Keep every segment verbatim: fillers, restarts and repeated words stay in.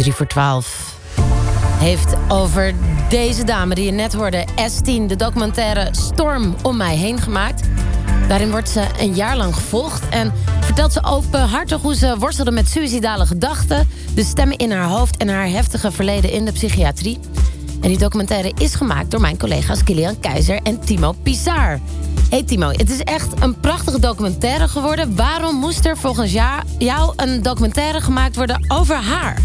drie voor twaalf heeft over deze dame die je net hoorde, S tien, de documentaire Storm om mij heen gemaakt. Daarin wordt ze een jaar lang gevolgd en vertelt ze openhartig hoe ze worstelde met suïcidale gedachten, de stemmen in haar hoofd en haar heftige verleden in de psychiatrie. En die documentaire is gemaakt door mijn collega's Kilian Keizer en Timo Pisaar. Hey Timo, het is echt een prachtige documentaire geworden. Waarom moest er volgens jou een documentaire gemaakt worden over haar?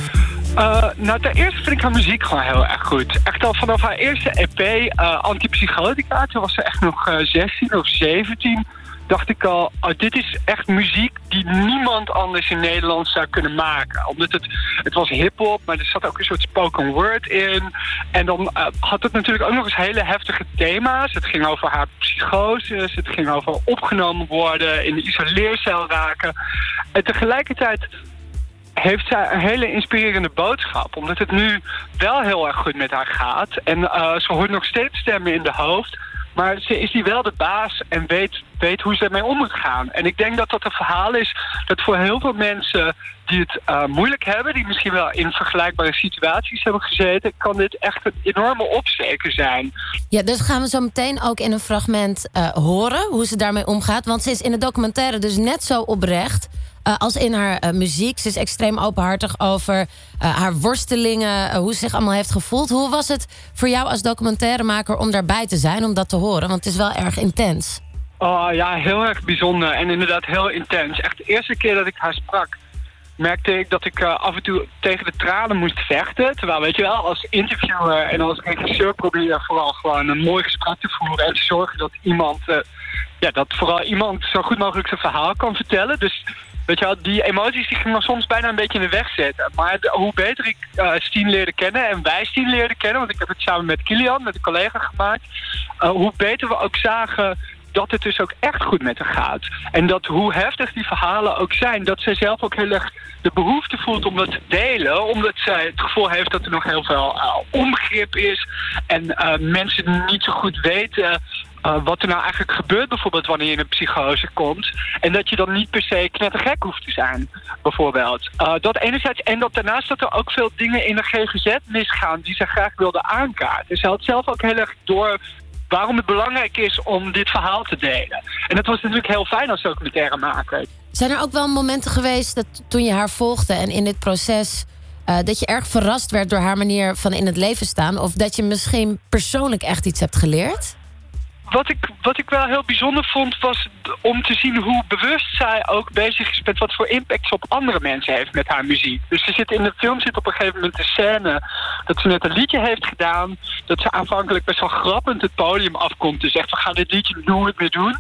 Uh, nou, ten eerste vind ik haar muziek gewoon heel erg goed. Echt al vanaf haar eerste E P, uh, Antipsychotica, toen was ze echt nog uh, zestien of zeventien... dacht ik al, oh, dit is echt muziek die niemand anders in Nederland zou kunnen maken. Omdat het, het was hiphop, maar er zat ook een soort spoken word in. En dan uh, had het natuurlijk ook nog eens hele heftige thema's. Het ging over haar psychoses, het ging over opgenomen worden, in de isoleercel raken. En tegelijkertijd heeft zij een hele inspirerende boodschap. Omdat het nu wel heel erg goed met haar gaat. En uh, ze hoort nog steeds stemmen in de hoofd. Maar ze is die wel de baas en weet, weet hoe ze ermee om moet gaan. En ik denk dat dat een verhaal is dat voor heel veel mensen die het uh, moeilijk hebben, die misschien wel in vergelijkbare situaties hebben gezeten, kan dit echt een enorme opsteker zijn. Ja, dus gaan we zo meteen ook in een fragment uh, horen hoe ze daarmee omgaat. Want ze is in de documentaire dus net zo oprecht Uh, als in haar uh, muziek. Ze is extreem openhartig over uh, haar worstelingen, uh, hoe ze zich allemaal heeft gevoeld. Hoe was het voor jou als documentairemaker om daarbij te zijn, om dat te horen? Want het is wel erg intens. Oh ja, heel erg bijzonder en inderdaad heel intens. Echt de eerste keer dat ik haar sprak, merkte ik dat ik uh, af en toe tegen de tranen moest vechten. Terwijl, weet je wel, als interviewer en als regisseur probeer je vooral gewoon een mooi gesprek te voeren en te zorgen dat iemand, uh, ja, dat vooral iemand zo goed mogelijk zijn verhaal kan vertellen. Dus weet je wel, die emoties die gingen me soms bijna een beetje in de weg zetten. Maar de, hoe beter ik uh, Stien leerde kennen en wij Stien leerden kennen, want ik heb het samen met Kilian, met een collega gemaakt, uh, hoe beter we ook zagen dat het dus ook echt goed met haar gaat. En dat hoe heftig die verhalen ook zijn, dat zij zelf ook heel erg de behoefte voelt om dat te delen, omdat zij het gevoel heeft dat er nog heel veel uh, onbegrip is en uh, mensen niet zo goed weten Uh, wat er nou eigenlijk gebeurt, bijvoorbeeld wanneer je in een psychose komt. En dat je dan niet per se knettergek hoeft te zijn, bijvoorbeeld. Uh, dat enerzijds. En dat daarnaast dat er ook veel dingen in de G G Z misgaan die ze graag wilde aankaarten. Ze had zelf ook heel erg door waarom het belangrijk is om dit verhaal te delen. En dat was natuurlijk heel fijn als documentairemaker. Zijn er ook wel momenten geweest dat toen je haar volgde en in dit proces Uh, dat je erg verrast werd door haar manier van in het leven staan? Of dat je misschien persoonlijk echt iets hebt geleerd? Wat ik, wat ik wel heel bijzonder vond, was om te zien hoe bewust zij ook bezig is met wat voor impact ze op andere mensen heeft met haar muziek. Dus ze zit in de film zit op een gegeven moment de scène dat ze net een liedje heeft gedaan, dat ze aanvankelijk best wel grappend het podium afkomt. Dus zegt, we gaan dit liedje nooit meer doen.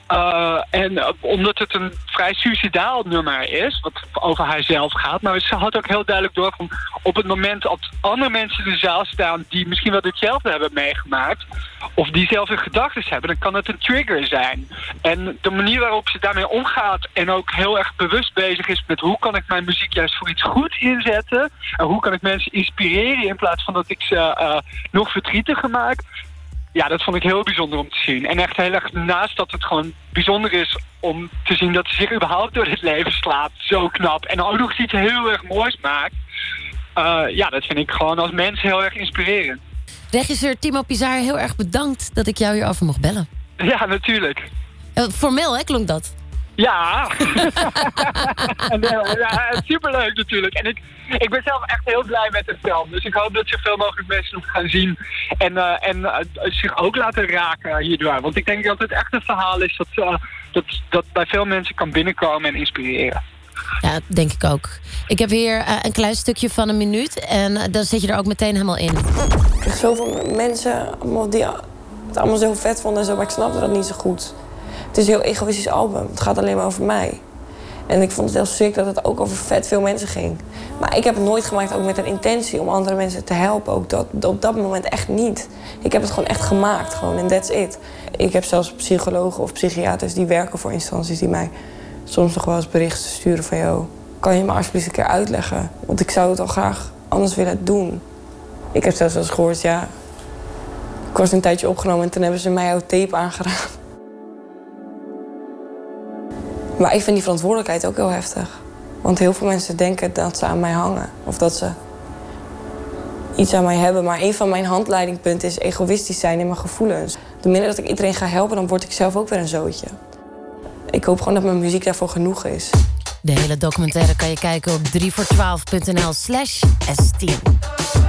Uh, en uh, omdat het een vrij suicidaal nummer is, wat over haarzelf gaat. Maar ze had ook heel duidelijk door van op het moment dat andere mensen in de zaal staan die misschien wel ditzelfde hebben meegemaakt, of diezelfde gedachten hebben, dan kan het een trigger zijn. En de manier waarop ze daarmee omgaat en ook heel erg bewust bezig is met hoe kan ik mijn muziek juist voor iets goeds inzetten en hoe kan ik mensen inspireren in plaats van dat ik ze uh, nog verdrietiger maak. Ja, dat vond ik heel bijzonder om te zien. En echt heel erg naast dat het gewoon bijzonder is om te zien dat ze zich überhaupt door dit leven slaat. Zo knap. En ook nog iets heel erg moois maakt. Uh, ja, dat vind ik gewoon als mens heel erg inspirerend. Regisseur Timo Pisaar, heel erg bedankt dat ik jou hierover mocht bellen. Ja, natuurlijk. Uh, formeel, hè, klonk dat? Ja. en, uh, ja, superleuk natuurlijk. En ik, ik ben zelf echt heel blij met de film. Dus ik hoop dat zoveel mogelijk mensen nog gaan zien. En, uh, en uh, zich ook laten raken hierdoor. Want ik denk dat het echt een verhaal is dat, uh, dat, dat bij veel mensen kan binnenkomen en inspireren. Ja, denk ik ook. Ik heb hier uh, een klein stukje van een minuut. En uh, dan zit je er ook meteen helemaal in. Zoveel mensen die het allemaal zo vet vonden en zo, maar ik snapte dat niet zo goed. Het is een heel egoïstisch album. Het gaat alleen maar over mij. En ik vond het heel sick dat het ook over vet veel mensen ging. Maar ik heb het nooit gemaakt ook met een intentie om andere mensen te helpen. Ook dat, op dat moment echt niet. Ik heb het gewoon echt gemaakt. Gewoon, en that's it. Ik heb zelfs psychologen of psychiaters die werken voor instanties die mij soms nog wel eens berichten sturen van, joh, kan je me alsjeblieft een keer uitleggen? Want ik zou het al graag anders willen doen. Ik heb zelfs wel eens gehoord, ja, ik was een tijdje opgenomen en toen hebben ze mij jouw tape aangeraden. Maar ik vind die verantwoordelijkheid ook heel heftig. Want heel veel mensen denken dat ze aan mij hangen. Of dat ze iets aan mij hebben. Maar een van mijn handleidingpunten is egoïstisch zijn in mijn gevoelens. De minder dat ik iedereen ga helpen, dan word ik zelf ook weer een zootje. Ik hoop gewoon dat mijn muziek daarvoor genoeg is. De hele documentaire kan je kijken op drie voor twaalf punt n l slash S tien.